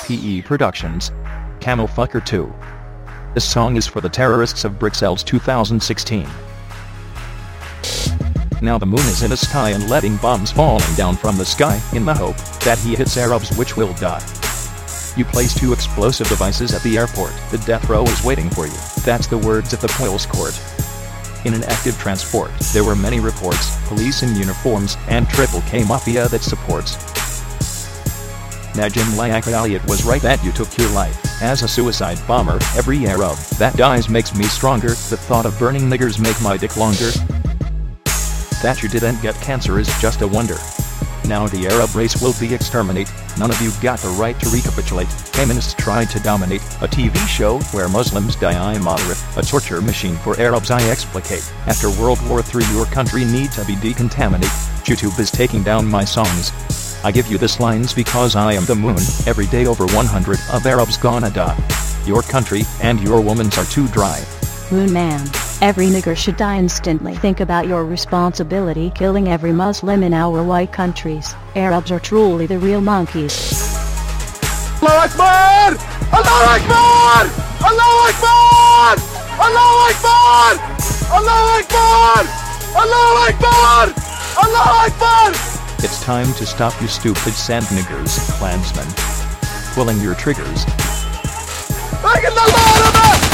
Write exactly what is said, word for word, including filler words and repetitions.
P E Productions. Camel Fucker two. This song is for the terrorists of Bruxelles two thousand sixteen. Now the moon is in the sky and letting bombs falling down from the sky in the hope that he hits Arabs which will die. You place two explosive devices at the airport. The death row is waiting for you. That's the words at the police court. In an active transport, there were many reports, police in uniforms, and Triple K Mafia that supports. Najim Liak was right that you took your life. As a suicide bomber, every Arab that dies makes me stronger. The thought of burning niggers make my dick longer. That you didn't get cancer is just a wonder. Now the Arab race will be exterminated. None of you got the right to recapitulate. Feminists tried to dominate. A T V show where Muslims die I moderate. A torture machine for Arabs I explicate. After World War Three your country need to be decontaminated. YouTube is taking down my songs. I give you this lines because I am the moon. Every day over one hundred of Arabs gonna die. Your country and your womans are too dry. Moon man, every nigger should die instantly. Think about your responsibility killing every Muslim in our white countries. Arabs are truly the real monkeys. Allahu Akbar! Allahu Akbar! Allahu Akbar! Allahu Akbar! Allahu Akbar! Allahu Akbar! Allahu Akbar! It's time to stop you stupid sand niggers, Klansmen. Pulling your triggers. لكن الله